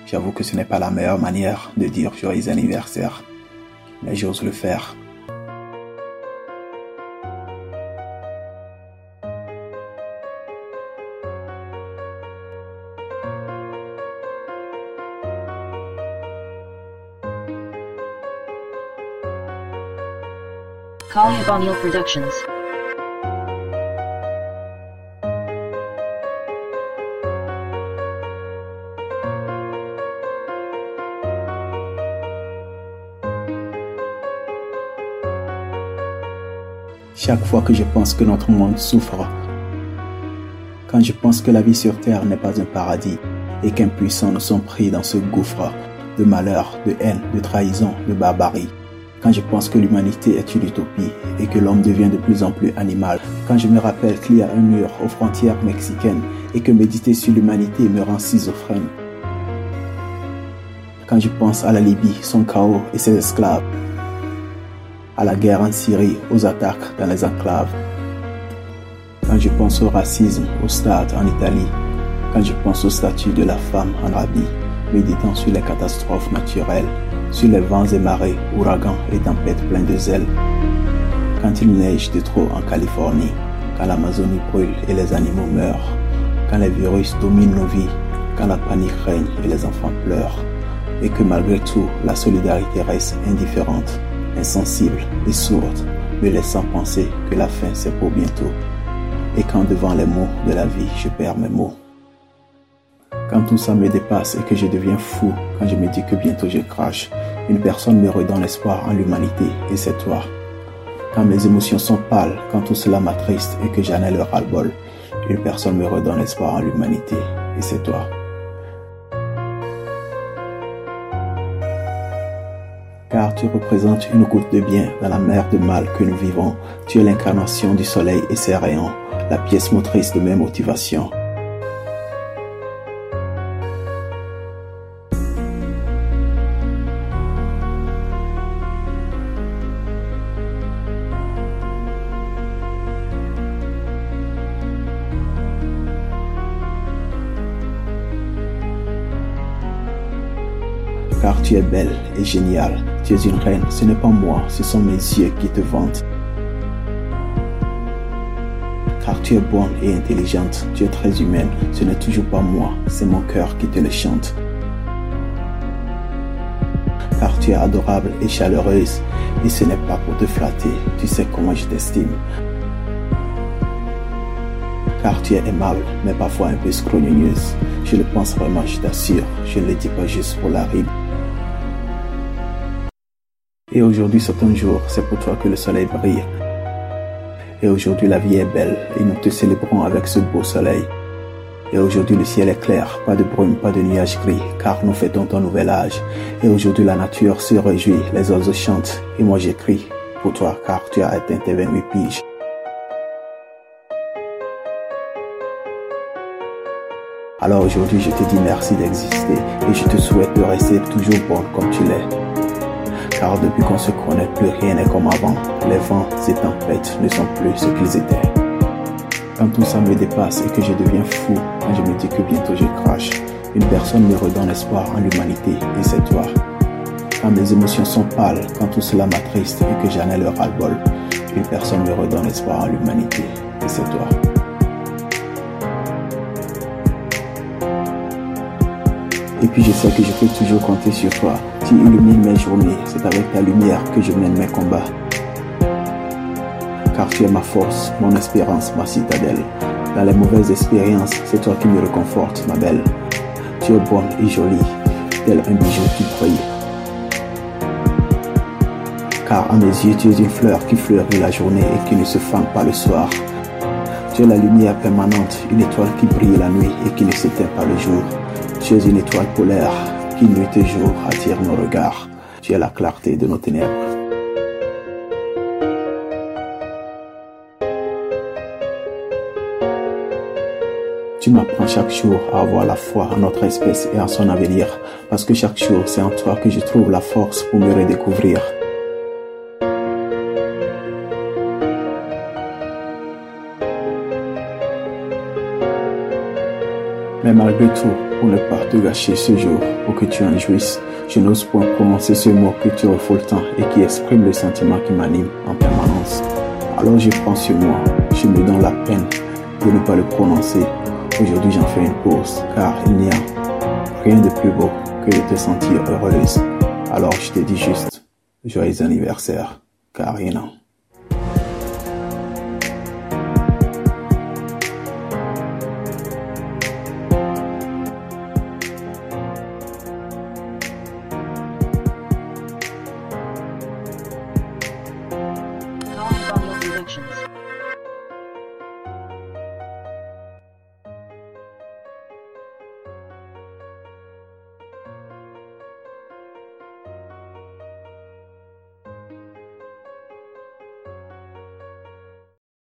J'avoue que ce n'est pas la meilleure manière de dire joyeux anniversaire, mais j'ose le faire. Khalid O'Neal Productions. Chaque fois que je pense que notre monde souffre, quand je pense que la vie sur terre n'est pas un paradis et qu'impuissants nous sommes pris dans ce gouffre de malheur, de haine, de trahison, de barbarie, quand je pense que l'humanité est une utopie et que l'homme devient de plus en plus animal, quand je me rappelle qu'il y a un mur aux frontières mexicaines et que méditer sur l'humanité me rend schizophrène, quand je pense à la Libye, son chaos et ses esclaves, à la guerre en Syrie, aux attaques dans les enclaves, quand je pense au racisme, au stade en Italie, quand je pense au statut de la femme en Arabie, méditant sur les catastrophes naturelles, sur les vents et marées, ouragans et tempêtes pleins de zèle, quand il neige de trop en Californie, quand l'Amazonie brûle et les animaux meurent, quand les virus dominent nos vies, quand la panique règne et les enfants pleurent, et que malgré tout, la solidarité reste indifférente, insensible et sourde, me laissant penser que la fin c'est pour bientôt. Et quand devant les mots de la vie, je perds mes mots. Quand tout ça me dépasse et que je deviens fou, quand je me dis que bientôt je crache, une personne me redonne espoir en l'humanité, et c'est toi. Quand mes émotions sont pâles, quand tout cela m'attriste et que j'en ai le ras-le-bol, une personne me redonne espoir en l'humanité, et c'est toi. Car tu représentes une goutte de bien dans la mer de mal que nous vivons. Tu es l'incarnation du soleil et ses rayons, la pièce motrice de mes motivations. Car tu es belle et géniale, tu es une reine, ce n'est pas moi, ce sont mes yeux qui te vantent. Car tu es bonne et intelligente, tu es très humaine, ce n'est toujours pas moi, c'est mon cœur qui te le chante. Car tu es adorable et chaleureuse, et ce n'est pas pour te flatter, tu sais comment je t'estime. Car tu es aimable, mais parfois un peu scrogneuse, je le pense vraiment, je t'assure, je ne le dis pas juste pour la rime. Et aujourd'hui c'est un jour, c'est pour toi que le soleil brille. Et aujourd'hui la vie est belle et nous te célébrons avec ce beau soleil. Et aujourd'hui le ciel est clair, pas de brume, pas de nuages gris, car nous fêtons ton nouvel âge. Et aujourd'hui la nature se réjouit, les oiseaux chantent, et moi j'écris pour toi car tu as atteint tes 28 piges. Alors aujourd'hui je te dis merci d'exister et je te souhaite de rester toujours bonne comme tu l'es. Car depuis qu'on se connaît, plus rien n'est comme avant. Les vents et tempêtes ne sont plus ce qu'ils étaient. Quand tout ça me dépasse et que je deviens fou, quand je me dis que bientôt je crache, une personne me redonne espoir en l'humanité, et c'est toi. Quand mes émotions sont pâles, quand tout cela m'attriste et que j'en ai le ras-le-bol, une personne me redonne espoir en l'humanité, et c'est toi. Et puis je sais que je peux toujours compter sur toi. Tu illumines mes journées, c'est avec ta lumière que je mène mes combats. Car tu es ma force, mon espérance, ma citadelle. Dans les mauvaises expériences, c'est toi qui me réconfortes, ma belle. Tu es bonne et jolie, tel un bijou qui brille. Car à mes yeux, tu es une fleur qui fleurit la journée et qui ne se fane pas le soir. Tu es la lumière permanente, une étoile qui brille la nuit et qui ne s'éteint pas le jour. Tu es une étoile polaire qui nuit et jour attire nos regards. Tu es la clarté de nos ténèbres. Tu m'apprends chaque jour à avoir la foi en notre espèce et en son avenir, parce que chaque jour c'est en toi que je trouve la force pour me redécouvrir. Mais malgré tout, pour ne pas te gâcher ce jour, pour que tu en jouisses. Je n'ose point prononcer ce mot que tu refoule tant et qui exprime le sentiment qui m'anime en permanence. Alors je prends sur moi, je me donne la peine de ne pas le prononcer. Aujourd'hui j'en fais une pause, car il n'y a rien de plus beau que de te sentir heureuse. Alors je te dis juste, joyeux anniversaire, Karina.